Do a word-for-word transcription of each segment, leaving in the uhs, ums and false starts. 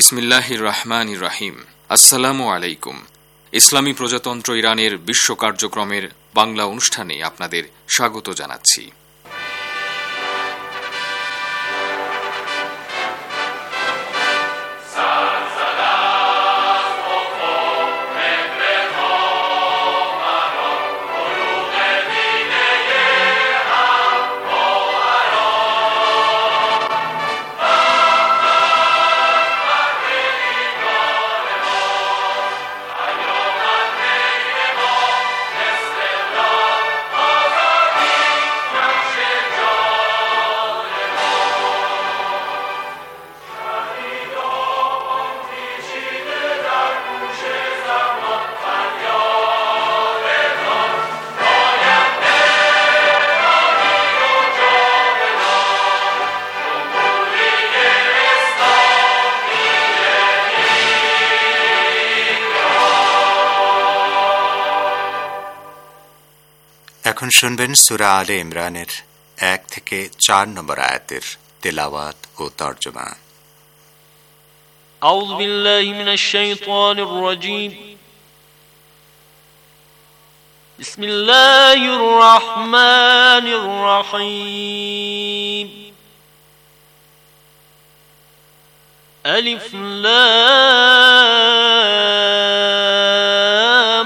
বিসমিল্লাহির রহমানির রহিম। আসসালামু আলাইকুম। ইসলামী প্রজাতন্ত্র ইরানের বিশ্ব কার্যক্রমের বাংলা অনুষ্ঠানে আপনাদের স্বাগত জানাচ্ছি। এখন শুনবেন সূরা আলে ইমরানের এক থেকে চার নম্বর আয়াতের তেলাওয়াত ও তরজমা। আউযু বিল্লাহি মিনাশ শাইতানির রাজীম। বিসমিল্লাহির রহমানির রহিম। আলিফ লাম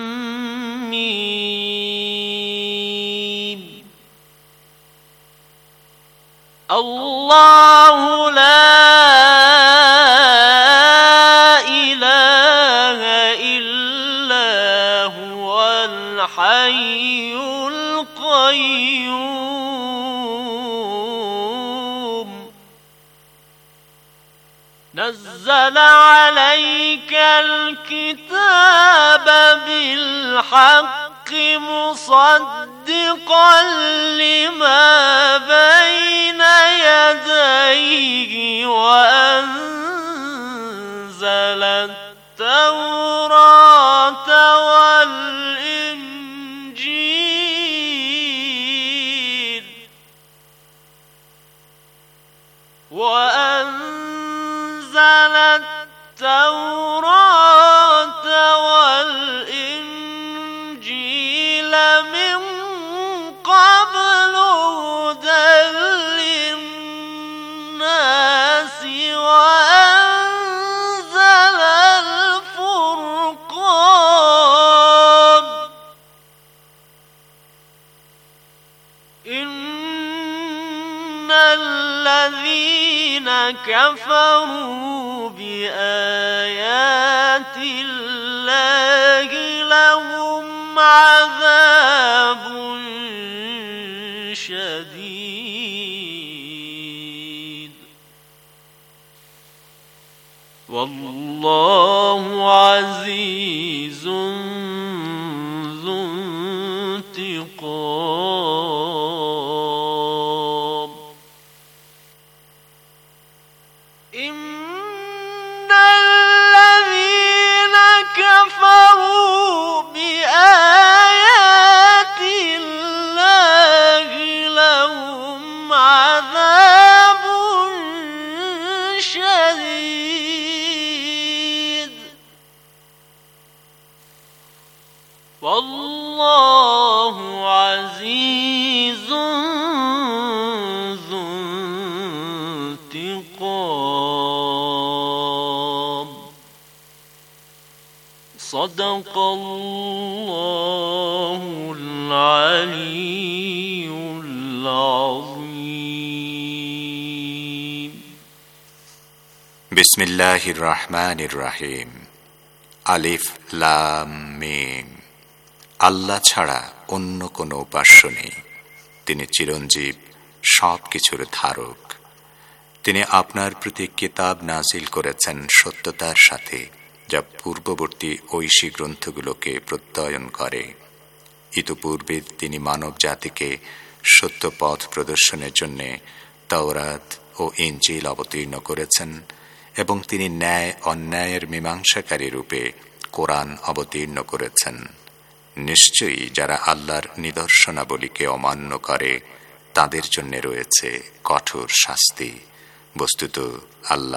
আল্লাহু লা ইলাহা ইল্লা হুয়াল হাইয়ুল কাইয়্যুম নাযালা আলাইকাল কিতাবা বিল হাক্কি মুসাদ্দিকাল লিমা বাইনা يديه وأنزل التوراة والإنجيل وأنزل التوراة والإنجيل من قبل هدى وأنزل الفرقان إن الذين كفروا بآيات الله لهم عذاب شديد والله عزيز ذو انتقام إن الذين كفروا بآيات الله لهم عذاب شديد والله عزيز ذو انتقام صدق الله العلي العظيم বিসমিল্লাহির রহমানির রহিম। আলিফ লাম মিম। আল্লাহ ছাড়া অন্য কোনো উপাস্য নেই। তিনি চিরঞ্জীব, সব কিছুর ধারক। তিনি আপনার প্রতি কিতাব নাজিল করেছেন সত্যতার সাথে, যা পূর্ববর্তী ঐশী গ্রন্থগুলোকে প্রত্যয়ন করে। ইতপূর্বে তিনি মানব জাতিকে সত্য পথ প্রদর্শনের জন্য তাওরাত ও ইনজিল অবতীর্ণ করেছেন এবং তিনি ন্যায় অন্যায়ের মীমাংসাকারী রূপে কোরআন অবতীর্ণ করেছেন। নিশ্চয়ই যারা আল্লাহর নিদর্শনাবলীকে অমান্য করে তাদের জন্য রয়েছে কঠোর শাস্তি। বস্তুত আল্লাহ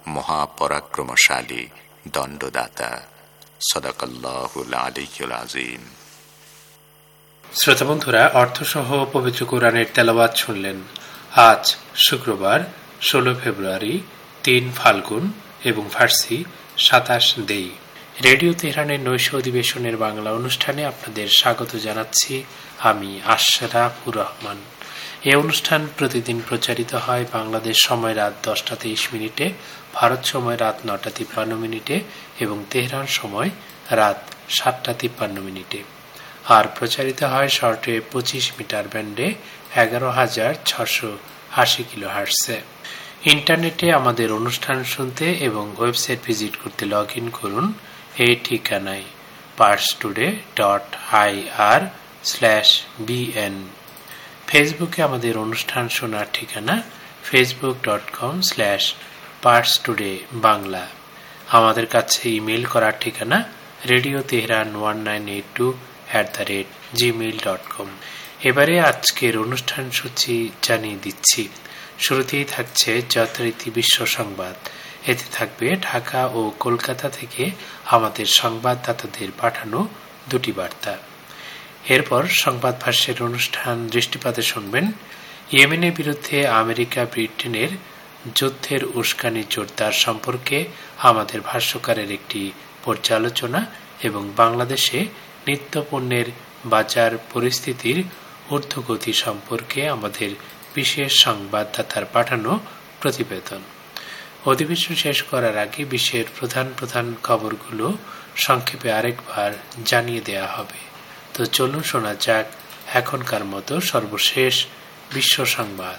মহাপরাক্রমশালী দণ্ডদাতা। সাদাকাল্লাহুল আলিয়্যুল আযীম। শ্রোতা বন্ধুরা, অর্থসহ পবিত্র কোরআনের তেলাওয়াত শুনলেন। আজ শুক্রবার ষোলো ফেব্রুয়ারি, তিন ফাল্গুন এবং ফার্সি সাতাশ দেই। রেডিও তেহরানের নৈশ অধিবেশনের বাংলা অনুষ্ঠানে আপনাদের স্বাগত জানাচ্ছি আমি আশরাফুর রহমান। এই অনুষ্ঠান প্রতিদিন প্রচারিত হয় বাংলাদেশ সময় রাত দশটা তেইশ মিনিটে, ভারত সময় রাত নটা তিপ্পান্ন মিনিটে এবং তেহরান সময় রাত সাতটা তিপ্পান্ন মিনিটে। আর প্রচারিত হয় শর্টে পঁচিশ মিটার ব্যান্ডে এগারো হাজার ছশো আশি কিলো হার্টসে। ইন্টারনেটে আমাদের অনুষ্ঠান শুনতে এবং ওয়েবসাইট ভিজিট করতে লগ ইন করুন এই ঠিকানায় Pars today dot I R slash BN. ফেসবুকে আমাদের অনুষ্ঠান শোনার ঠিকানা Facebook dot com slash Pars today Bangla. আমাদের কাছে ইমেল করার ঠিকানা radio Tehran one nine eight two at the rate Gmail dot com. এবারে আজকের অনুষ্ঠান সূচি জানিয়ে দিচ্ছি। শুরুতেই থাকছে যথারীতি বিশ্ব সংবাদ। এতে থাকবে ঢাকা ও কলকাতা থেকে আমাদের সংবাদদাতাদের পাঠানো দুটি বার্তা। এরপর সংবাদ ভাষ্যের অনুষ্ঠান দৃষ্টিপাতে শুনবেন ইয়েমেনের বিরুদ্ধে আমেরিকা ব্রিটেনের যুদ্ধের উস্কানি জোরদার সম্পর্কে আমাদের ভাষ্যকারের একটি পর্যালোচনা এবং বাংলাদেশে নিত্যপণ্যের বাজার পরিস্থিতির ঊর্ধ্বগতি সম্পর্কে আমাদের বিশেষ সংবাদদাতার পাঠানো প্রতিবেদন। অধিবেশন শেষ করার আগে বিশ্বের প্রধান প্রধান খবরগুলো সংক্ষেপে আরেকবার জানিয়ে দেয়া হবে। তো চলুন শোনা যাক এখনকার মতো সর্বশেষ বিশ্ব সংবাদ।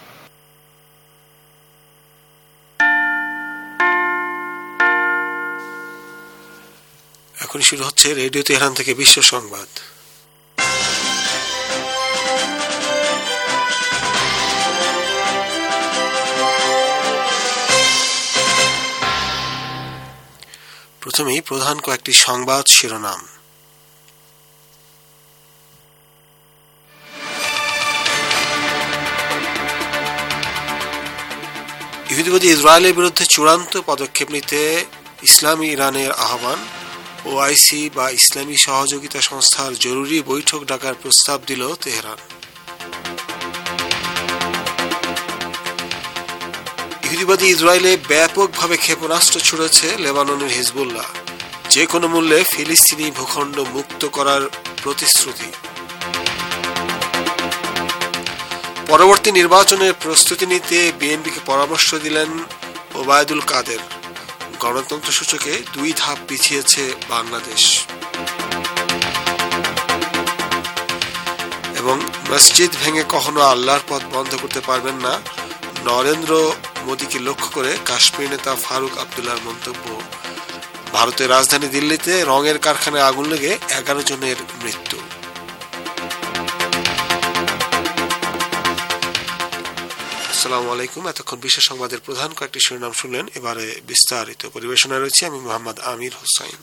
এখন শুরু হচ্ছে রেডিও তেহরান থেকে বিশ্ব সংবাদ। প্রথমেই প্রধান কয়েকটি সংবাদ শিরোনাম। ইহুদিবাদী ইসরায়েলের বিরুদ্ধে চূড়ান্ত পদক্ষেপ নিতে ইসলামী ইরানের আহ্বান। ওআইসি বা ইসলামী সহযোগিতা সংস্থার জরুরি বৈঠক ডাকার প্রস্তাব দিল তেহরান। ইহুদিবাদী ইসরায়েলে ব্যাপকভাবে ক্ষেপণাস্ত্র ছুড়েছে লেবাননের হিজবুল্লাহ। যে কোনো মূল্যে ফিলিস্তিনি ভূখণ্ড মুক্ত করার প্রতিশ্রুতি। পরবর্তী নির্বাচনের প্রস্তুতি নিতে বিএনপিকে পরামর্শ দিলেন ওবায়দুল কাদের। গণতন্ত্র সূচকে দুই ধাপ পিছিয়েছে বাংলাদেশ। এবং মসজিদ ভেঙে কখনো আল্লাহর পথ বন্ধ করতে পারবেন না, নরেন্দ্র মোদীকে লক্ষ্য করে কাশ্মীর নেতা ফারুক আবদুল্লাহর মন্তব্য। ভারতের রাজধানী দিল্লিতে রঙের কারখানায় আগুন লেগে এগারো জনের মৃত্যু। আসসালামু আলাইকুম। এতক্ষণ বিশ্ব সংবাদের প্রধান কয়েকটি শিরোনাম শুনলেন। এবারে বিস্তারিত পরিবেশনায় রয়েছে আমি মোহাম্মদ আমির হোসাইন।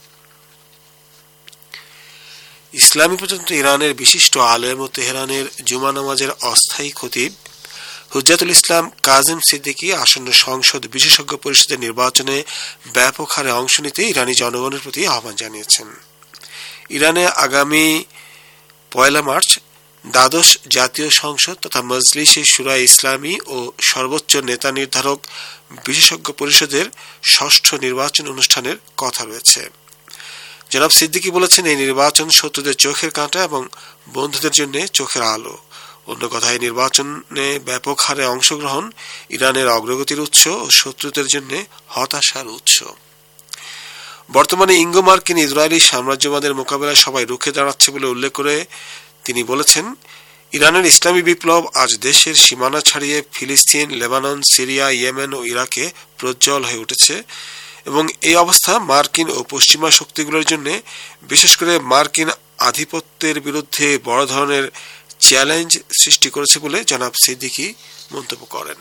ইসলামী প্রজাতন্ত্র ইরানের বিশিষ্ট আলেম ও তেহরানের জুমা নামাজের অস্থায়ী খতিব হুজ্জাতুল ইসলাম কাজিম সিদ্দিকী আসন্ন সংসদ বিশেষজ্ঞ পরিষদের নির্বাচনে ব্যাপক হারে অংশ নিতে ইরানি জনগণের প্রতি আহ্বান জানিয়েছেন। ইরানে আগামী পয়লা মার্চ দ্বাদশ জাতীয় সংসদ তথা মজলিসে শুরা ইসলামী ও সর্বোচ্চ নেতা নির্ধারক বিশেষজ্ঞ পরিষদের ষষ্ঠ নির্বাচন অনুষ্ঠানের কথা রয়েছে। জনাব সিদ্দিকী বলেছেন, এই নির্বাচন শত্রুদের চোখের কাঁটা এবং বন্ধুদের জন্য চোখের আলো। অন্য কথায় নির্বাচনে ব্যাপক হারে অংশগ্রহণ ইরানের অগ্রগতির উৎস ও শত্রুদের জন্য হতাশার উৎস। বর্তমানে ইঙ্গো মার্কিন ইসরায়েলি সাম্রাজ্যবাদের মোকাবেলায় সবাই রুখে দাঁড়াচ্ছে বলে উল্লেখ করে তিনি বলেছেন, ইরানের ইসলামী বিপ্লব আজ দেশের সীমানা ছাড়িয়ে ফিলিস্তিন, লেবানন, সিরিয়া, ইয়েমেন ও ইরাকে প্রজ্জ্বল হয়ে উঠেছে এবং এই অবস্থা মার্কিন ও পশ্চিমা শক্তিগুলোর জন্য, বিশেষ করে মার্কিন আধিপত্যের বিরুদ্ধে বড় ধরনের চ্যালেঞ্জ সৃষ্টি করেছে বলে জনাব সিদ্দিকী মন্তব্য করেন।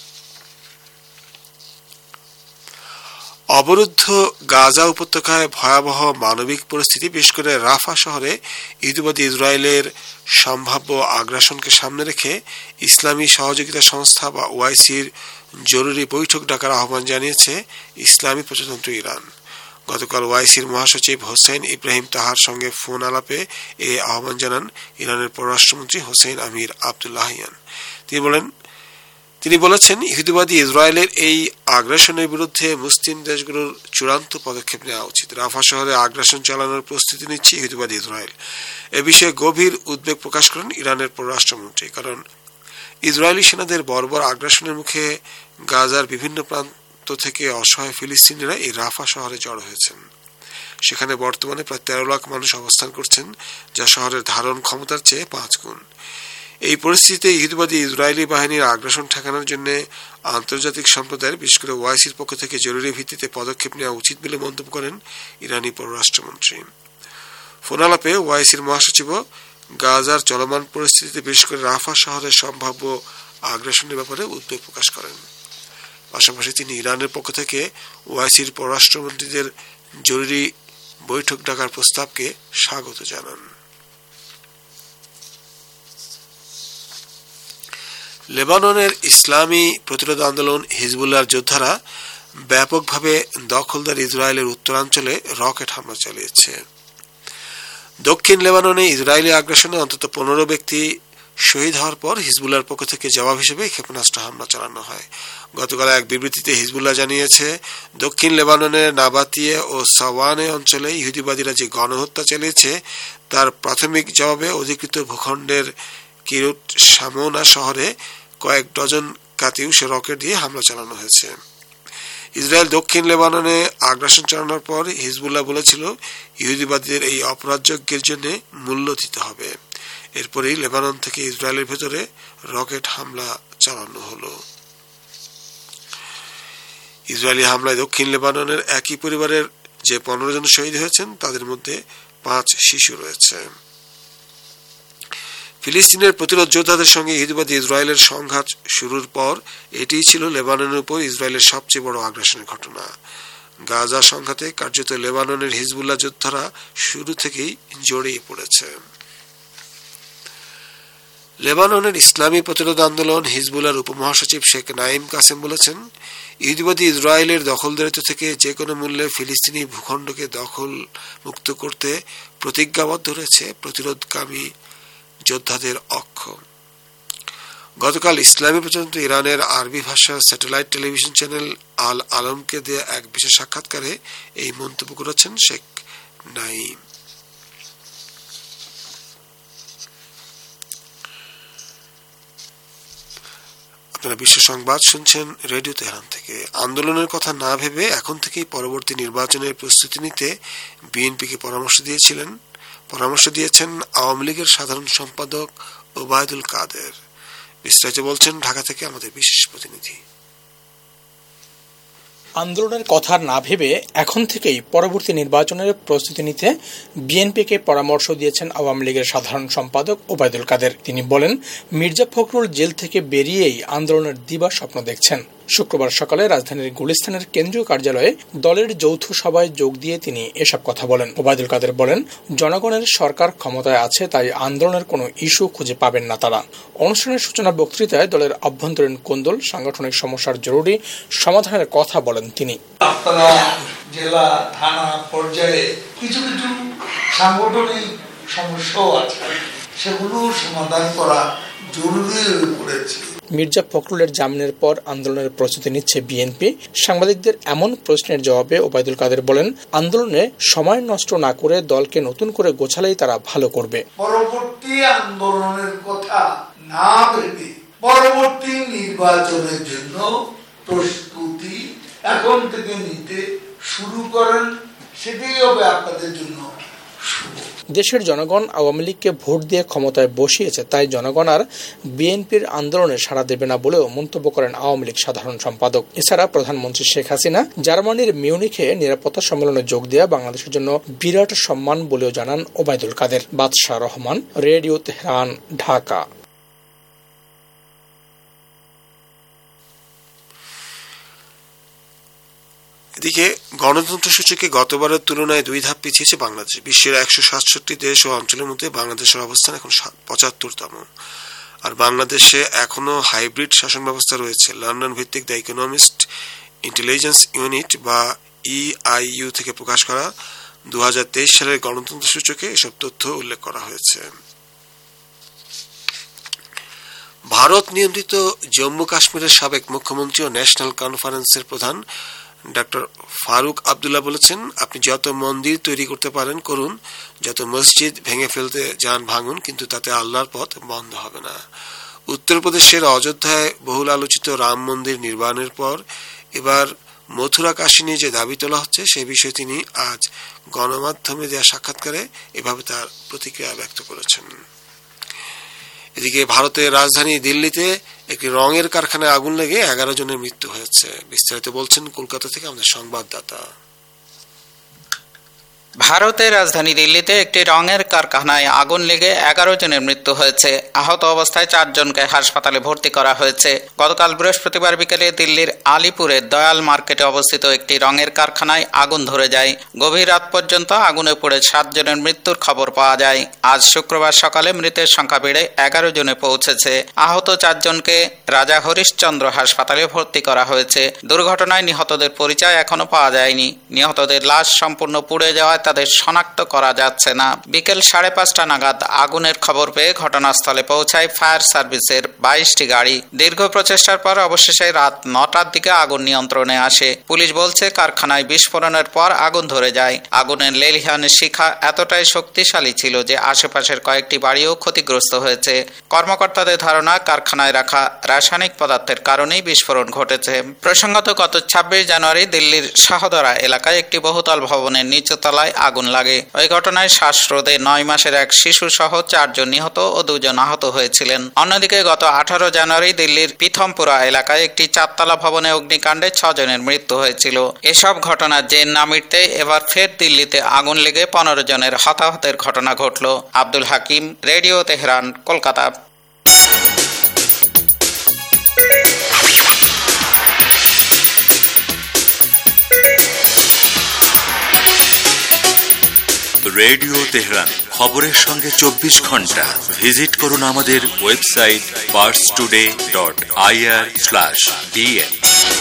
অবরুদ্ধ গাজা উপত্যকায় ভয়াবহ মানবিক পরিস্থিতি, বিশেষ করে রাফা শহরে ইহুদিবাদী ইসরায়েলের সম্ভাব্য আগ্রাসনকে সামনে রেখে ইসলামী সহযোগিতা সংস্থা বা ওআইসির জরুরি বৈঠক ডাকার আহ্বান জানিয়েছে ইসলামী প্রজাতন্ত্র ইরান। গতকাল ওআইসির মহাসচিব হোসেন ইব্রাহিম তাহার সঙ্গে ফোন আলাপে এই আহ্বান জানান ইরানের পররাষ্ট্রমন্ত্রী হোসেন আমির আব্দুল্লাহিয়ান। তিনি বলেন তিনি বলেছেন ইহুদিবাদী ইসরায়েলের এই আগ্রাসনের বিরুদ্ধে মুসলিম দেশগুলোর চূড়ান্ত পদক্ষেপ নেওয়া উচিত। রাফা শহরে আগ্রাসন চালানোর প্রস্তুতি নিচ্ছে ইহুদিবাদী ইসরায়েল। এ বিষয়ে গভীর উদ্বেগ প্রকাশ করেন ইরানের পররাষ্ট্রমন্ত্রী। কারণ ইসরায়েলি সেনাদের বর্বর আগ্রাসনের মুখে গাজার বিভিন্ন প্রান্ত থেকে অসহায় ফিলিস্তিনিরা এই রাফা শহরে জড়ো হয়েছেন। সেখানে বর্তমানে প্রায় তেরো লাখ মানুষ অবস্থান করছেন, যা শহরের ধারণ ক্ষমতার চেয়ে পাঁচ গুণ। এই পরিস্থিতিতে ইহুদিবাদী ইসরায়েলি বাহিনীর আগ্রাসন ঠেকানোর জন্য আন্তর্জাতিক সম্প্রদায়ের বিশেষ করে ওআইসির পক্ষ থেকে জরুরি ভিত্তিতে পদক্ষেপ নেওয়া উচিত বলে মন্তব্য করেন ইরানি পররাষ্ট্রমন্ত্রী। ফোন আলাপে ওআইসির মহাসচিব গাজার চলমান পরিস্থিতিতে বিশেষ করে রাফা শহরের সম্ভাব্য আগ্রাসনের ব্যাপারে উদ্বেগ প্রকাশ করেন। পাশাপাশি তিনি ইরানের পক্ষ থেকে ওআইসির পররাষ্ট্রমন্ত্রীদের জরুরি বৈঠক ডাকার প্রস্তাবকে স্বাগত জানান। লেবাননের ইসলামী প্রতিরোধ আন্দোলন হিজবুল্লাহর যোদ্ধারা ব্যাপকভাবে দখলদার ইসরায়েলের উত্তরাঞ্চলে রকেট হামলা চালিয়েছে। দক্ষিণ লেবাননে ইসরায়েলি আগ্রাসনে অন্তত পনেরো ব্যক্তি শহীদ হওয়ার পর হিজবুল্লাহর পক্ষ থেকে জবাব হিসেবে ক্ষেপণাস্ত্র হামলা চালানো হয়। গতকাল এক বিবৃতিতে হিজবুল্লাহ জানিয়েছে, দক্ষিণ লেবাননের নাবাতিয়ে ও সাওয়ানে অঞ্চলে ইহুদিবাদীরা যে গণহত্যা চালিয়েছে তার প্রাথমিক জবাবে অধিকৃত ভূখণ্ডের কিরুট শামোনা শহরে কয়েক ডজন কাতিউস রকেট দিয়ে হামলা চালানো হয়েছে। ইসরায়েল দক্ষিণ লেবাননে আগ্রাসন চালানোর পর হিজবুল্লাহ বলেছিল ইহুদিবাদীদের এই অপরাধযজ্ঞের জন্য মূল্য দিতে হবে। এরপরেই লেবানন থেকে ইসরায়েলের ভেতরে রকেট হামলা চালানো হলো। ইসরায়েলি হামলায় দক্ষিণ লেবাননের একই পরিবারের যে পনেরো জন শহীদ হয়েছেন তাদের মধ্যে পাঁচ শিশু রয়েছে। ফিলিস্তিনের প্রতিরোধ যোদ্ধাদের সঙ্গে ইহুদিবাদী ইসরায়েলের সংঘাত শুরুর পর এটিই ছিল লেবাননের উপর ইসরায়েলের সবচেয়ে বড় আগ্রাসনের ঘটনা। গাজা সংঘাতে কার্যত লেবাননের হিজবুল্লাহ যোদ্ধারা শুরু থেকেই জড়িয়ে পড়েছে। লেবাননের ইসলামী প্রতিরোধ আন্দোলন হিজবুল্লাহর উপমহাসচিব শেখ নাইম কাসেম বলেছেন, ইহুদিবাদী ইসরায়েলের দখলদারিত্ব থেকে যে কোনো মূল্যে ফিলিস্তিনি ভূখণ্ডকে দখল মুক্ত করতে প্রতিজ্ঞাবদ্ধ রয়েছে প্রতিরোধকামী যোদ্ধাদের অক্ষ। গতকাল ইসলামী প্রজাতন্ত্র ইরানের আরবি ভাষার স্যাটেলাইট টেলিভিশন চ্যানেল আল আলমকে দেয়া এক বিশেষ সাক্ষাৎকারে এই মন্তব্য করেছেন শেখ নাইম। আপনারা বিশ্ব সংবাদ শুনছেন রেডিও তেহরান থেকে। আন্দোলনের কথা না ভেবে এখন থেকেই পরবর্তী নির্বাচনের প্রস্তুতি নিতে বিএনপিকে পরামর্শ দিয়েছিলেন পরামর্শ দিয়েছেন আওয়ামী লীগের সাধারণ সম্পাদক ওবায়দুল কাদের। বিস্তারিত বলছেন ঢাকা থেকে আমাদের বিশেষ প্রতিনিধি। আন্দোলনের কথা না ভেবে এখন থেকেই পরবর্তী নির্বাচনের প্রস্তুতি নিতে বিএনপিকে পরামর্শ দিয়েছেন আওয়ামী লীগের সাধারণ সম্পাদক ওবায়দুল কাদের। তিনি বলেন, মির্জা ফখরুল জেল থেকে বেরিয়েই আন্দোলনের দিবা স্বপ্ন দেখছেন। শুক্রবার সকালে রাজধানীর গুলিস্তানের কেন্দ্রীয় কার্যালয়ে দলের যৌথ সভায় যোগ দিয়ে তিনি এসব কথা বলেন। ওবায়দুল কাদের বলেন, জনগণের সরকার ক্ষমতায় আছে, তাই আন্দোলনের কোনো ইস্যু খুঁজে পাবেন না তারা। অনুষ্ঠানের সূচনা বক্তৃতায় দলের আভ্যন্তরীণ কোন্দল, সাংগঠনিক সমস্যার জরুরি সমাধানের কথা বলেন তিনি। আপনারা জেলা থানা পর্যায়ে কিছু কিছু সাংগঠনিক সমস্যাও আছে, সেগুলো সমাধান করা জরুরি হয়ে পড়েছে। মির্জা ফখরুলের জামিনের পর আন্দোলনের প্রস্তুতি নিচ্ছে বিএনপি। সাংবাদিকদের এমন প্রশ্নের জবাবে ওবায়দুল কাদের বলেন, আন্দোলনে সময় নষ্ট না করে দলকে নতুন করে গোছালেই তারা ভালো করবে। পরবর্তী আন্দোলনের কথা না ভেবে পরবর্তী নির্বাচনের জন্য প্রস্তুতি এখন থেকে নিতে শুরু করেন, সেটাই হবে আপনাদের জন্য শুভ। দেশের জনগণ আওয়ামী লীগকে ভোট দিয়ে ক্ষমতায় বসিয়েছে, তাই জনগণ আর বিএনপির আন্দোলনে সাড়া দেবে না বলেও মন্তব্য করেন আওয়ামী লীগ সাধারণ সম্পাদক। এছাড়া প্রধানমন্ত্রী শেখ হাসিনা জার্মানির মিউনিখে নিরাপত্তা সম্মেলনে যোগ দেওয়া বাংলাদেশের জন্য বিরাট সম্মান বলেও জানান ওবায়দুল কাদের। বাদশাহ রহমান, রেডিও তেহরান, ঢাকা। এদিকে গণতন্ত্র সূচকে গতবারের তুলনায় দুই ধাপ পিছিয়েছে বাংলাদেশ। বিশ্বের একশো সাতষট্টি দেশ ও অঞ্চলের মধ্যে বাংলাদেশের অবস্থান এখন পঁচাত্তরতম। আর বাংলাদেশে এখনো হাইব্রিড শাসন ব্যবস্থা রয়েছে। লন্ডন ভিত্তিক দ্য ইকোনমিস্ট ইন্টেলিজেন্স ইউনিট বা ইআইইউ থেকে প্রকাশ করা দু হাজার তেইশ সালের গণতন্ত্র সূচকে এসব তথ্য উল্লেখ করা হয়েছে। ভারত নিয়ন্ত্রিত জম্মু কাশ্মীরের সাবেক মুখ্যমন্ত্রী ও ন্যাশনাল কনফারেন্সের প্রধান ডক্টর ফারুক আবদুল্লাহ বলেছেন, আপনি যত মন্দির তৈরি করতে পারেন করুন, যত মসজিদ ভেঙে ফেলতে যান ভাঙুন, কিন্তু তাতে আল্লাহর পথ বন্ধ হবে না। উত্তরপ্রদেশের অযোধ্যায় বহুল আলোচিত রাম মন্দির নির্মাণের পর এবার মথুরা কাশী নিয়ে যে দাবি তোলা হচ্ছে সে বিষয়ে তিনি আজ গণমাধ্যমে দেওয়া সাক্ষাৎকারে এভাবে তার প্রতিক্রিয়া ব্যক্ত করেছেন। এদিকে ভারতের রাজধানী দিল্লিতে একটি রঙের কারখানায় আগুন লেগে এগারো জনের মৃত্যু হয়েছে। বিস্তারিত বলছেন কলকাতা থেকে আমাদের সংবাদদাতা। ভারতের রাজধানী দিল্লিতে একটি রঙের কারখানায় আগুন লেগে এগারো জনের মৃত্যু হয়েছে। আহত অবস্থায় চারজনকে হাসপাতালে ভর্তি করা হয়েছে। গতকাল বৃহস্পতিবার বিকেলে দিল্লির আলিপুরের দয়াল মার্কেটে অবস্থিত একটি রঙের কারখানায় আগুন ধরে যায়। গভীর রাত পর্যন্ত আগুনে পুড়ে সাতজনের মৃত্যুর খবর পাওয়া যায়। আজ শুক্রবার সকালে মৃতের সংখ্যা বেড়ে এগারো জনে পৌঁছেছে। আহত চারজনকে রাজা হরিশ্চন্দ্র হাসপাতালে ভর্তি করা হয়েছে। দুর্ঘটনায় নিহতদের পরিচয় এখনো পাওয়া যায়নি। নিহতদের লাশ সম্পূর্ণ পুড়ে যাওয়ায় তাদের শনাক্ত করা যাচ্ছে না। বিকেল সাড়ে পাঁচটা নাগাদ আগুনের খবর পেয়ে ঘটনাস্থলে পৌঁছায় ফায়ার সার্ভিসের বাইশটি গাড়ি। দীর্ঘ প্রচেষ্টার পর অবশেষে রাত নটার দিকে আগুন নিয়ন্ত্রণে আসে। পুলিশ বলছে কারখানায় বিস্ফোরণের পর আগুন ধরে যায়। আগুনের লেলিহান শিখা এতটাই শক্তিশালী ছিল যে আশেপাশের কয়েকটি বাড়িও ক্ষতিগ্রস্ত হয়েছে। কর্মকর্তাদের ধারণা কারখানায় রাখা রাসায়নিক পদার্থের কারণেই বিস্ফোরণ ঘটেছে। প্রসঙ্গত গত ছাব্বিশ জানুয়ারি দিল্লির শাহদরা এলাকায় একটি বহুতল ভবনের নিচতলায় আগুন লাগে। ওই ঘটনায় শ্বাসরোধে নয় মাসের এক শিশু সহ চারজন নিহত ও দুজন আহত হয়েছিলেন। অন্যদিকে গত আঠারো জানুয়ারি দিল্লির পিথমপুরা এলাকায় একটি চারতলা ভবনে অগ্নিকাণ্ডে ছজনের মৃত্যু হয়েছিল। এসব ঘটনার জের না মিটতে এবার ফের দিল্লিতে আগুন লেগে পনেরো জনের হতাহতের ঘটনা ঘটল। Abdul Hakim, radio Tehran, Kolkata. Radio Tehran, খবরের সঙ্গে চব্বিশ ঘন্টা। ভিজিট করুন আমাদের website Pars today dot IR slash BN.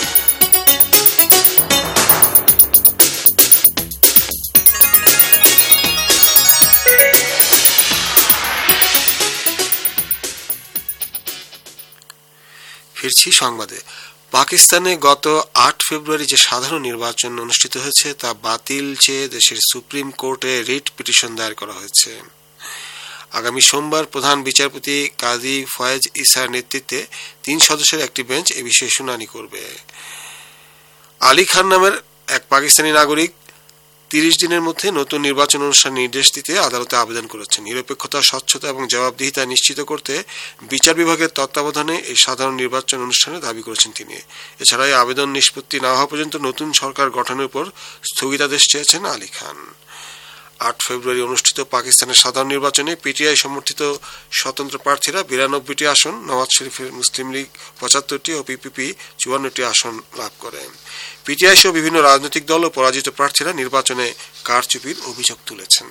ফিরছি সংবাদে। পাকিস্তানে গত আট ফেব্রুয়ারি যে সাধারণ নির্বাচন অনুষ্ঠিত হয়েছে তা বাতিল চেয়ে দেশের সুপ্রিম কোর্টে রিট পিটিশন দায়ের করা হয়েছে। আগামী সোমবার প্রধান বিচারপতি কাজী ফয়েজ ইসার নেতৃত্বে তিন সদস্যের একটি বেঞ্চ এ বিষয়ে শুনানি করবে। আলী খান নামের এক পাকিস্তানি নাগরিক তিরিশ দিনের মধ্যে নতুন নির্বাচন অনুষ্ঠান নির্দেশ দিতে আদালতে আবেদন করেছেন। নিরপেক্ষতা, স্বচ্ছতা এবং জবাবদিহিতা নিশ্চিত করতে বিচার বিভাগের তত্ত্বাবধানে এই সাধারণ নির্বাচন অনুষ্ঠানে দাবি করেছেন তিনি। এছাড়া এই আবেদন নিষ্পত্তি না হওয়া পর্যন্ত নতুন সরকার গঠনের উপর স্থগিতাদেশ চেয়েছেন আলী খান। আট ফেব্রুয়ারি অনুষ্ঠিত পাকিস্তানের সাধারণ নির্বাচনে পিটিআই সমর্থিত স্বতন্ত্র প্রার্থীরা বিরানব্বইটি আসন, নওয়াজ শরীফের মুসলিম লীগ পঁচাত্তরটি ও পিপিপি চুয়ান্নটি আসন লাভ করে। পিটিআই সহ বিভিন্ন রাজনৈতিক দল ও পরাজিত প্রার্থীরা নির্বাচনে কারচুপির অভিযোগ তুলেছেন।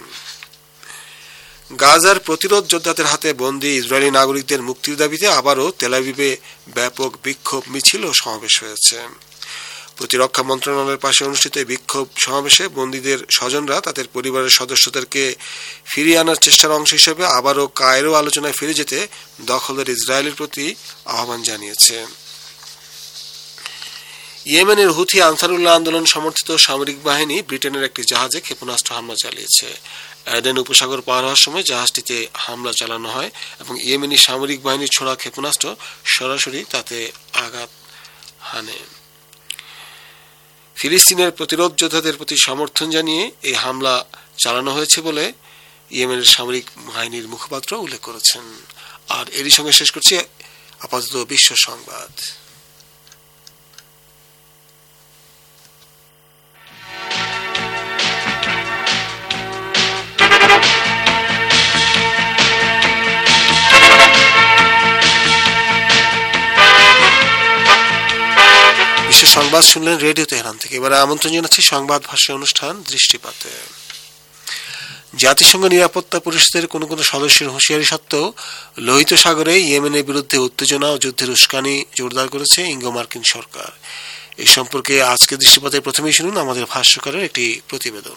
গাজার প্রতিরোধ যোদ্ধাদের হাতে বন্দী ইসরায়েলি নাগরিকদের মুক্তির দাবিতে আবারও তেল আবিবে ব্যাপক বিক্ষোভ মিছিল ও সমাবেশ হয়েছে। প্রতিরক্ষা মন্ত্রণালয়ের পাশে অনুষ্ঠিত এই বিক্ষোভ সমাবেশে বন্দীদের স্বজনরা তাদের পরিবারের সদস্যদেরকে ফিরিয়ে আনার চেষ্টার অংশ হিসেবে আবারও কায়রো আলোচনায় ফিরে যেতে দখলদার ইসরায়েলের প্রতি আহ্বান জানিয়েছে। ইয়েমেনের হুথি আনসারুল্লাহ আন্দোলন সমর্থিত সামরিক বাহিনী ব্রিটেনের একটি জাহাজে ক্ষেপণাস্ত্র হামলা চালিয়েছে। এডেন উপসাগর পার হওয়ার সময় জাহাজটিতে হামলা চালানো হয় এবং ইয়েমেনি সামরিক বাহিনীর ছোড়া ক্ষেপণাস্ত্র সরাসরি তাতে আঘাত হানে। ফিলিস্তিনের প্রতিরোধ যোদ্ধাদের প্রতি সমর্থন জানিয়ে এই হামলা চালানো হয়েছে বলে ইয়েমেনের সামরিক বাহিনীর মুখপাত্র উল্লেখ করেছেন। আর এরই সঙ্গে শেষ করছি আপাতত বিশ্ব সংবাদ। সংবাদ শুনলেন রেডিও তেহরান থেকে। এবারে আমন্ত্রণ জানাচ্ছি সংবাদ ভাষ্য অনুষ্ঠান দৃষ্টিপাতে। জাতিসংঘ নিরাপত্তা পরিষদের কোন কোন সদস্যের হুঁশিয়ারি সত্ত্বেও লোহিত সাগরে ইয়েমেনের বিরুদ্ধে উত্তেজনা ও যুদ্ধের উস্কানি জোরদার করেছে ইঙ্গো মার্কিন সরকার। এই সম্পর্কে আজকে দৃষ্টিপাতে প্রথমেই শুনুন আমাদের ভাষ্যকারের একটি প্রতিবেদন।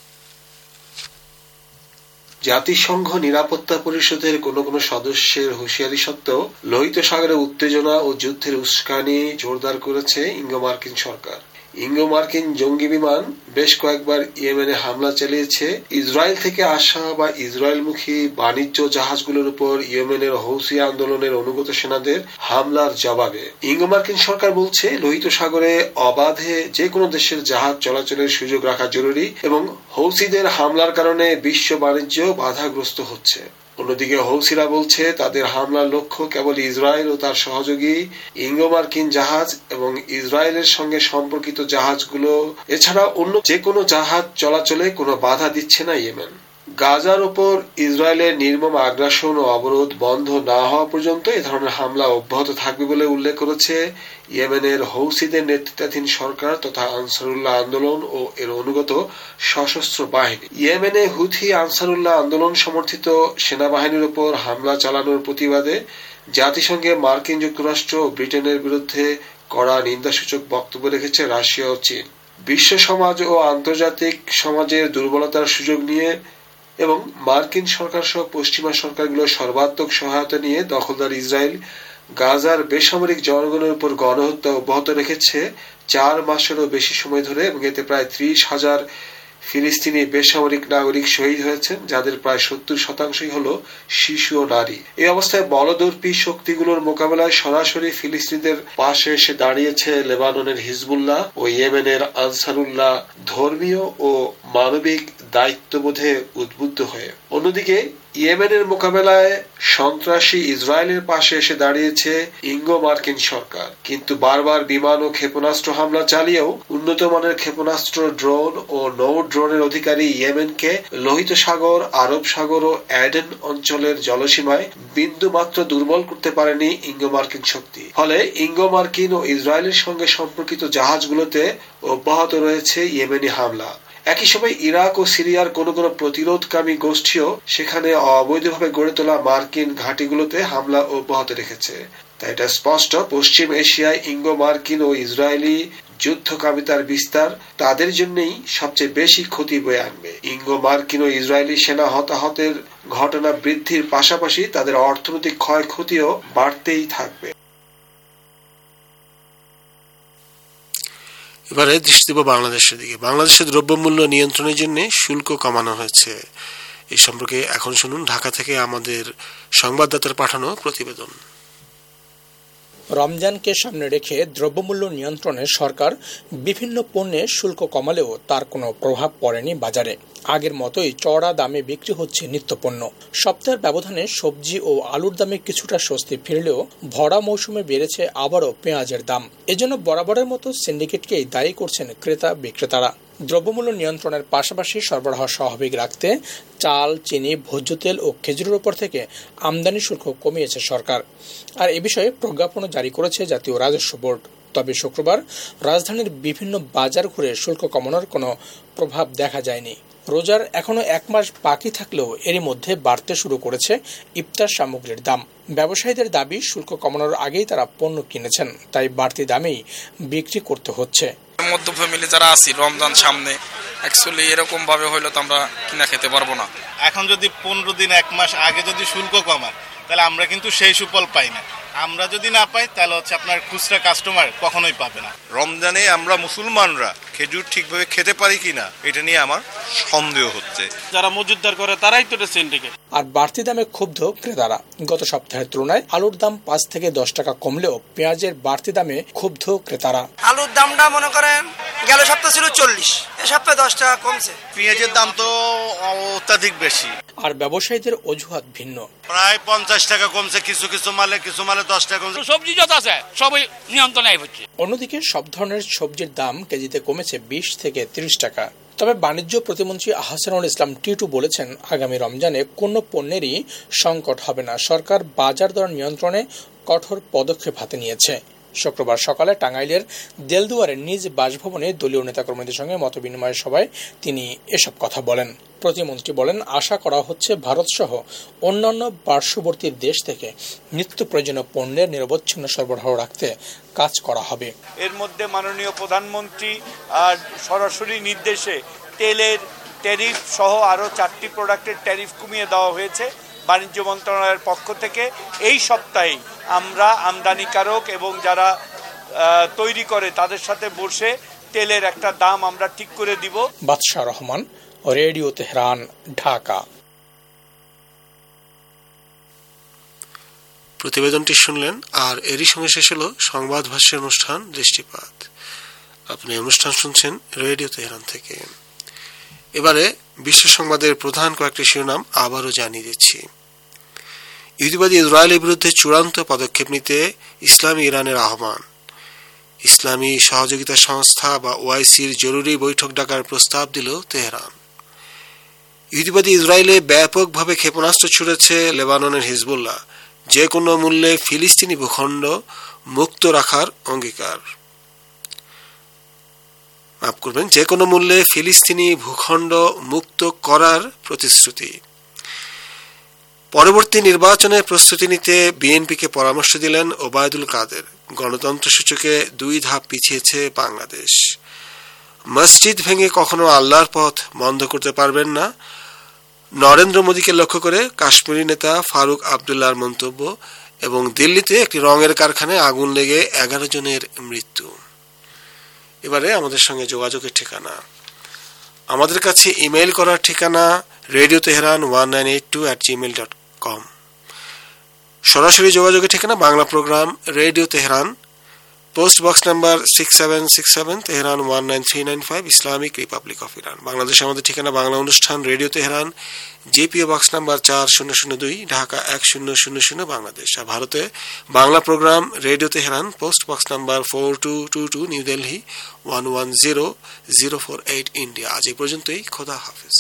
জাতিসংঘ নিরাপত্তা পরিষদের কোন কোন সদস্যের হুঁশিয়ারি সত্ত্বেও লোহিত সাগরে উত্তেজনা ও যুদ্ধের উস্কানি জোরদার করেছে ইঙ্গো মার্কিন সরকার। ইঙ্গো মার্কিন জঙ্গি বিমান বেশ কয়েকবার ইয়েমেনে হামলা চালিয়েছে ইসরায়েল থেকে আসা বা ইসরায়েলমুখী বাণিজ্য জাহাজগুলোর উপর ইয়েমেনের হৌসি আন্দোলনের অনুগত সেনাদের হামলার জবাবে। ইঙ্গো মার্কিন সরকার বলছে লোহিত সাগরে অবাধে যে কোনো দেশের জাহাজ চলাচলের সুযোগ রাখা জরুরি এবং হৌসিদের হামলার কারণে বিশ্ব বাণিজ্য বাধাগ্রস্ত হচ্ছে। অন্যদিকে হৌসিরা বলছে তাদের হামলার লক্ষ্য কেবল ইসরায়েল ও তার সহযোগী ইঙ্গো মার্কিন জাহাজ এবং ইসরায়েলের সঙ্গে সম্পর্কিত জাহাজগুলো, এছাড়া অন্য যে কোনো জাহাজ চলাচলে কোনো বাধা দিচ্ছে না ইয়েমেন। গাজার উপর ইসরায়েলের নির্মম আগ্রাসন ও অবরোধ বন্ধ না হওয়া পর্যন্ত এ ধরনের হামলা অব্যাহত থাকবে বলে উল্লেখ করেছে ইয়েমেনের হৌসিদের নেতৃত্বাধীন সরকার তথা আনসারুল্লাহ আন্দোলন ও এর অনুগত সশস্ত্র বাহিনী। ইয়েমেনে হুথি আনসারুল্লাহ আন্দোলন সমর্থিত সেনাবাহিনীর উপর হামলা চালানোর প্রতিবাদে জাতিসংঘে মার্কিন যুক্তরাষ্ট্র ও ব্রিটেনের বিরুদ্ধে কড়া নিন্দাসূচক বক্তব্য রেখেছে রাশিয়া ও চীন। বিশ্ব সমাজ ও আন্তর্জাতিক সমাজের দুর্বলতার সুযোগ নিয়ে এবং মার্কিন সরকার সহ পশ্চিমা সরকারগুলো সর্বাত্মক সহায়তা নিয়ে দখলদার ইসরায়েল গাজার বেসামরিক জনগণের উপর গণহত্যা অব্যাহত রেখেছে চার মাসেরও বেশি সময় ধরে এবং এতে প্রায় ত্রিশ হাজার ফিলিস্তিনি বেসামরিক নাগরিক শহীদ হয়েছেন, যাদের প্রায় সত্তর শতাংশই হল শিশু ও নারী। এই অবস্থায় বলদর্পী শক্তিগুলোর মোকাবেলায় সরাসরি ফিলিস্তিনিদের পাশে এসে দাঁড়িয়েছে লেবাননের হিজবুল্লাহ ও ইয়েমেনের আনসারুল্লাহ ধর্মীয় ও মানবিক দায়িত্ববোধে উদ্বুদ্ধ হয়ে। অন্যদিকে ইয়েমেনের মোকাবেলায় সন্ত্রাসী ইসরায়েলের পাশে এসে দাঁড়িয়েছে ইঙ্গো মার্কিন সরকার, কিন্তু বারবার বিমান ও ক্ষেপণাস্ত্র হামলা চালিয়েও উন্নত মানের ক্ষেপণাস্ত্র, ড্রোন ও নৌ ড্রোনের অধিকারী ইয়েমেনকে লোহিত সাগর, আরব সাগর ও অ্যাডেন অঞ্চলের জলসীমায় বিন্দু মাত্র দুর্বল করতে পারেনি ইঙ্গো মার্কিন শক্তি। ফলে ইঙ্গো মার্কিন ও ইসরায়েলের সঙ্গে সম্পর্কিত জাহাজগুলোতে অব্যাহত রয়েছে ইয়েমেনি হামলা। একই সময় ইরাক ও সিরিয়ার কোন কোন প্রতিরোধকামী গোষ্ঠীও সেখানে অবৈধভাবে গড়ে তোলা মার্কিন ঘাঁটিগুলোতে হামলা অব্যাহত রেখেছে। তাই এটা স্পষ্ট পশ্চিম এশিয়ায় ইঙ্গো মার্কিন ও ইসরায়েলি যুদ্ধকামিতার বিস্তার তাদের জন্যই সবচেয়ে বেশি ক্ষতি বয়ে আনবে। ইঙ্গো মার্কিন ও ইসরায়েলি সেনা হতাহতের ঘটনা বৃদ্ধির পাশাপাশি তাদের অর্থনৈতিক ক্ষয়ক্ষতিও বাড়তেই থাকবে। এবারে দৃষ্টি দেব বাংলাদেশের দিকে। বাংলাদেশের দ্রব্যমূল্য নিয়ন্ত্রণের জন্য শুল্ক কমানো হয়েছে। এই সম্পর্কে এখন শুনুন ঢাকা থেকে আমাদের সংবাদদাতার পাঠানো প্রতিবেদন। রমজানকে সামনে রেখে দ্রব্যমূল্য নিয়ন্ত্রণে সরকার বিভিন্ন পণ্যে শুল্ক কমালেও তার কোনো প্রভাব পড়েনি বাজারে। আগের মতোই চড়া দামে বিক্রি হচ্ছে নিত্যপণ্য। সপ্তাহের ব্যবধানে সবজি ও আলুর দামে কিছুটা স্বস্তি ফিরলেও ভরা মৌসুমে বেড়েছে আবারও পেঁয়াজের দাম। এজন্য বরাবরের মতো সিন্ডিকেটকেই দায়ী করছেন ক্রেতা বিক্রেতারা। দ্রব্যমূল্য নিয়ন্ত্রণের পাশাপাশি সরবরাহ স্বাভাবিক রাখতে চাল, চিনি, ভোজ্য তেল ও খেজুরের উপর থেকে আমদানি শুল্ক কমিয়েছে সরকার। আর এ বিষয়ে প্রজ্ঞাপনও জারি করেছে জাতীয় রাজস্ব বোর্ড। তবে শুক্রবার রাজধানীর বিভিন্ন বাজার ঘুরে শুল্ক কমানোর কোনো প্রভাব দেখা যায়নি। রোজার এখনো এক মাস বাকি থাকলেও এরই মধ্যে বাড়তে শুরু করেছে ইফতার সামগ্রীর দাম। ব্যবসায়ীদের দাবি, শুল্ক কমানোর আগেই তারা পণ্য কিনেছেন, তাই বাড়তি দামেই বিক্রি করতে হচ্ছে। মধ্য ফ্যামিলি যারা আছি, রমজান সামনে, অ্যাকচুয়ালি এরকম ভাবে হইলে তো আমরা কিনা খেতে পারবো না। এখন যদি পনেরো দিন এক মাস আগে যদি শুল্ক কমায় তাহলে আমরা কিন্তু সেই সুফল পাই না। আমরা যদি না পাই তাহলে হচ্ছে আপনার খুচরা কাস্টমার কখনোই পাবে না। রমজানে আমরা মুসলমানরা খেজুর ঠিকভাবে খেতে পারি কিনা এটা নিয়ে আমার সন্দেহ হচ্ছে। যারা মজুদদার করে তারাই তো সিন্ডিকেট। আর বাড়তি দামে ক্ষুব্ধ ক্রেতারা। গত সপ্তাহের তুলনায় আলুর দাম পাঁচ থেকে দশ টাকা কমলেও পেঁয়াজের বাড়তি দামে ক্ষুব্ধ ক্রেতারা। আলুর দামটা মনে করেন গেল সপ্তাহ ছিল চল্লিশ, এ সপ্তাহে দশ টাকা কমছে। পেঁয়াজের দাম তো অত্যাধিক বেশি। আর ব্যবসায়ীদের অজুহাত ভিন্ন। প্রায় পঞ্চাশ টাকা কমছে কিছু কিছু মালে, কিছু মালে দশ টাকা কমছে। সবজি যত আছে সবই নিয়ন্ত্রণে হচ্ছে। অন্যদিকে সব ধরনের সবজির দাম কেজিতে কমেছে বিশ থেকে ত্রিশ টাকা। তবে বাণিজ্য প্রতিমন্ত্রী আহসানুল ইসলাম টিটু বলেছেন, আগামী রমজানে কোনো পণ্যেরই সংকট হবে না। সরকার বাজার দর নিয়ন্ত্রণে কঠোর পদক্ষেপ হাতে নিয়েছে। শুক্রবার সকালে টাঙ্গাইলের দেলদুয়ারের নিজ বাসভবনে দলীয় নেতাকর্মীদের সঙ্গে মতবিনিময় সভায় তিনি এসব কথা বলেন। প্রতিমন্ত্রী বলেন, আশা করা হচ্ছে ভারত সহ অন্যান্য পার্শ্ববর্তী দেশ থেকে নিত্য প্রয়োজনীয় পণ্যের নিরবচ্ছিন্ন সরবরাহ রাখতে কাজ করা হবে। এর মধ্যে মাননীয় প্রধানমন্ত্রী আর সরাসরি নির্দেশে তেলের ট্যারিফ সহ আরও চারটি প্রোডাক্টের ট্যারিফ কমিয়ে দেওয়া হয়েছে বাণিজ্য মন্ত্রণালয়ের পক্ষ থেকে। এই সপ্তাহে আমরা আমদানিকারক এবং যারা তৈরি করে তাদের সাথে বসে তেলের একটা দাম আমরা ঠিক করে দিব। বাদশাহ রহমান, রেডিও তেহরান, ঢাকা। প্রতিবেদনটি শুনলেন, আর এরই সঙ্গে শেষ হল সংবাদ ভাষ্যের অনুষ্ঠান দৃষ্টিপাত। আপনি অনুষ্ঠান শুনছেন রেডিও তেহরান থেকে। এবারে বিশ্ব সংবাদের প্রধান কয়েকটি শিরোনাম আবারও জানিয়ে দিচ্ছি। ইহুদিবাদী ইসরায়েলের বিরুদ্ধে চূড়ান্ত পদক্ষেপ নিতে ইসলামী ইরানের আহ্বান। ইসলামী সহযোগিতা সংস্থা বা ওআইসির জরুরি বৈঠক ডাকার প্রস্তাব দিল তেহরান। ইহুদিবাদী ইসরায়েলে ব্যাপকভাবে ক্ষেপণাস্ত্র ছুড়েছে লেবাননের হিজবুল্লাহ, যে কোনো মূল্যে ফিলিস্তিনি ভূখণ্ড মুক্ত রাখার অঙ্গীকার মাফ করবেন যে কোনো মূল্যে ফিলিস্তিনি ভূখণ্ড মুক্ত করার প্রতিশ্রুতি। পরবর্তী নির্বাচনের প্রস্তুতি নিতে বিএনপিকে পরামর্শ দিলেন ওবায়দুল কাদের। গণতন্ত্র সূচকে দুই ধাপ পিছিয়েছে বাংলাদেশ। মসজিদ ভেঙে কখনো আল্লাহর পথ বন্ধ করতে পারবেন না, নরেন্দ্র মোদীকে লক্ষ্য করে কাশ্মীরি নেতা ফারুক আবদুল্লাহর মন্তব্য। এবং দিল্লিতে একটি রঙের কারখানায় আগুন লেগে এগারো জনের মৃত্যু। এবারে আমাদের সঙ্গে যোগাযোগের ঠিকানা। আমাদের কাছে ইমেইল করার ঠিকানা radio Tehran one nine eight two at Gmail dot com. সরাসরি যোগাযোগের ঠিকানা Bangla programme radio Tehran, post box number six seven six seven Tehran one nine three nine five, Islamic Republic of Iran. বাংলাদেশে আমাদের ঠিকানা বাংলা অনুষ্ঠান radio Tehran, GPO box number চার শূন্য শূন্য দুই, ঢাকা এক শূন্য শূন্য শূন্য বাংলাদেশ। আর ভারতে Bangla programme radio Tehran, post box number four two two two, New Delhi one one zero zero four eight, India. আজ এই পর্যন্তই, খোদা হাফিজ।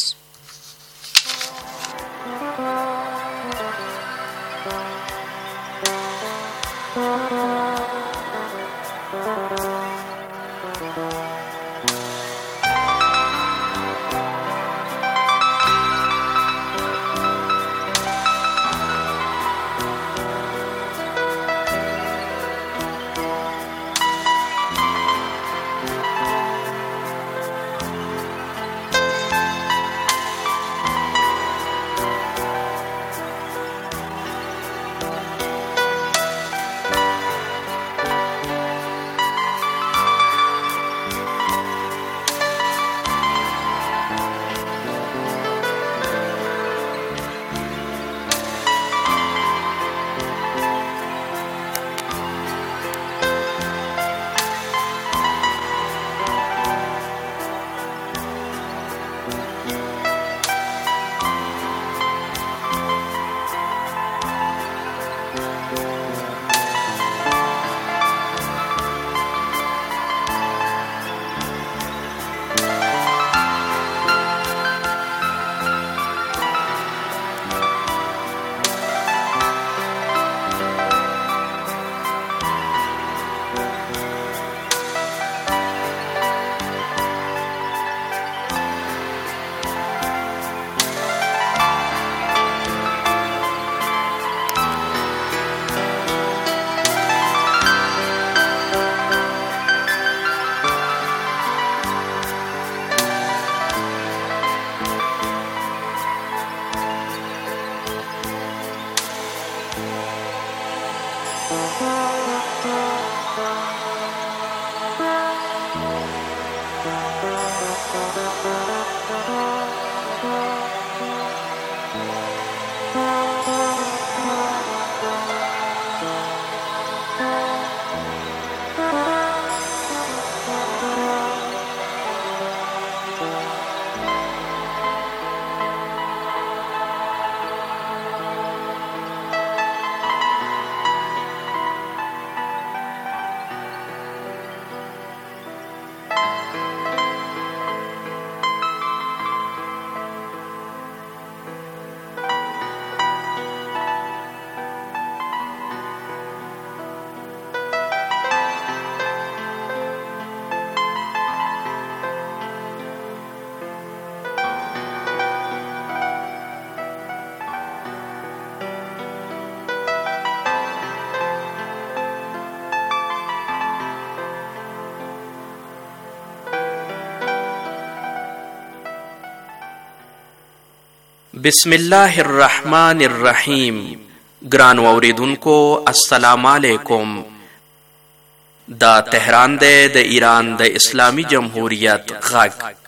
بسم الله الرحمن الرحیم. ګران اوریدونکو السلام علیکم. دا تهران دی د ایران د اسلامی جمهوریت غږ.